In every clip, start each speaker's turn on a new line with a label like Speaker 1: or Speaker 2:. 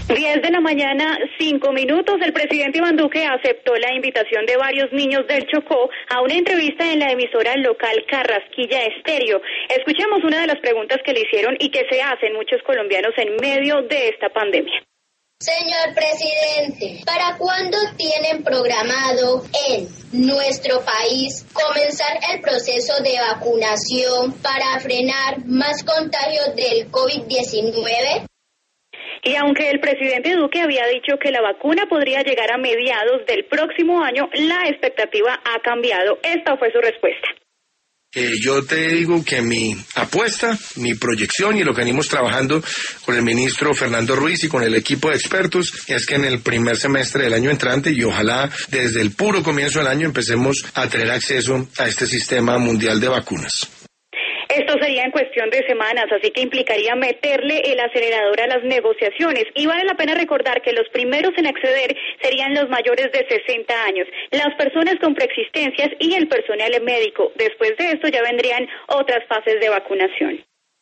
Speaker 1: 10 de la mañana, 5 minutos. El presidente Iván Duque aceptó la invitación de varios niños del Chocó a una entrevista en la emisora local Carrasquilla Estéreo. Escuchemos una de las preguntas que le hicieron y que se hacen muchos colombianos en medio de esta pandemia.
Speaker 2: Señor presidente, ¿para cuándo tienen programado en nuestro país comenzar el proceso de vacunación para frenar más contagios del COVID-19?
Speaker 1: Y aunque el presidente Duque había dicho que la vacuna podría llegar a mediados del próximo año, la expectativa ha cambiado. Esta fue su respuesta.
Speaker 3: Yo te digo que mi apuesta, mi proyección y lo que venimos trabajando con el ministro Fernando Ruiz y con el equipo de expertos es que en el primer semestre del año entrante y ojalá desde el puro comienzo del año empecemos a tener acceso a este sistema mundial de vacunas.
Speaker 1: Esto sería en cuestión de semanas, así que implicaría meterle el acelerador a las negociaciones. Y vale la pena recordar que los primeros en acceder serían los mayores de 60 años, las personas con preexistencias y el personal médico. Después de esto ya vendrían otras fases de vacunación.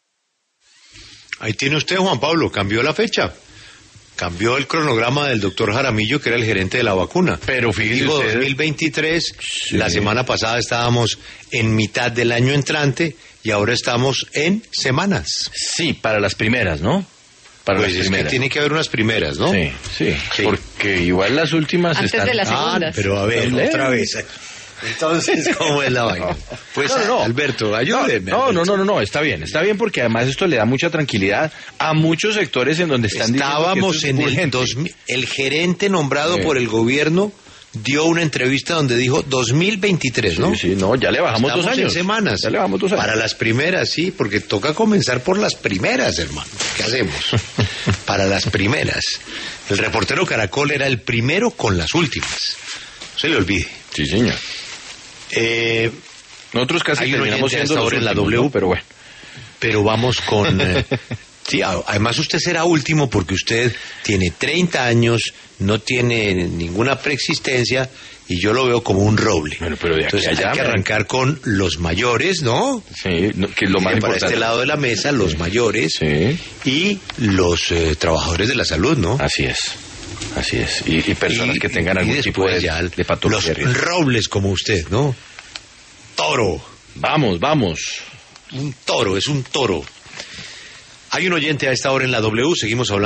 Speaker 4: Ahí tiene usted, Juan Pablo, cambió la fecha. Cambió el cronograma del doctor Jaramillo, que era el gerente de la vacuna.
Speaker 5: Pero fíjese usted, 2023,
Speaker 4: sí. La semana pasada estábamos en mitad del año entrante y ahora estamos en semanas.
Speaker 5: Sí, para las primeras, ¿no? Para
Speaker 4: pues
Speaker 5: las
Speaker 4: es
Speaker 5: primeras.
Speaker 4: Que tiene que haber unas primeras, ¿no?
Speaker 5: Sí, porque igual las últimas
Speaker 6: antes
Speaker 5: están...
Speaker 6: de las segundas.
Speaker 4: Pero a ver, otra vez. Entonces, ¿cómo es la vaina? Pues,
Speaker 5: no.
Speaker 4: Alberto, ayúdeme.
Speaker 5: No, está bien porque además esto le da mucha tranquilidad a muchos sectores en donde están
Speaker 4: Estábamos en el 2000, el gerente nombrado por el gobierno dio una entrevista donde dijo 2023, ¿no?
Speaker 5: Sí, ya le bajamos
Speaker 4: Estamos
Speaker 5: 2 años.
Speaker 4: En semanas.
Speaker 5: Ya le bajamos 2 años.
Speaker 4: Para las primeras, sí, porque toca comenzar por las primeras, hermano. ¿Qué hacemos? Para las primeras. El reportero Caracol era el primero con las últimas. No se le olvide.
Speaker 5: Sí, señor. Nosotros casi terminamos siendo
Speaker 4: ahora en la W,
Speaker 5: ¿no? Pero bueno.
Speaker 4: Pero vamos con... sí, además usted será último porque usted tiene 30 años, no tiene ninguna preexistencia y yo lo veo como un roble.
Speaker 5: Bueno, pero de aquí
Speaker 4: entonces hay que arrancar con los mayores, ¿no?
Speaker 5: Sí, que es lo más
Speaker 4: para
Speaker 5: importante.
Speaker 4: este lado de la mesa, los mayores y los trabajadores de la salud, ¿no?
Speaker 5: Así es. Y personas que tengan algún tipo de patología.
Speaker 4: Los robles como usted, ¿no? Toro.
Speaker 5: Vamos.
Speaker 4: Un toro, es un toro. Hay un oyente a esta hora en la W, seguimos hablando.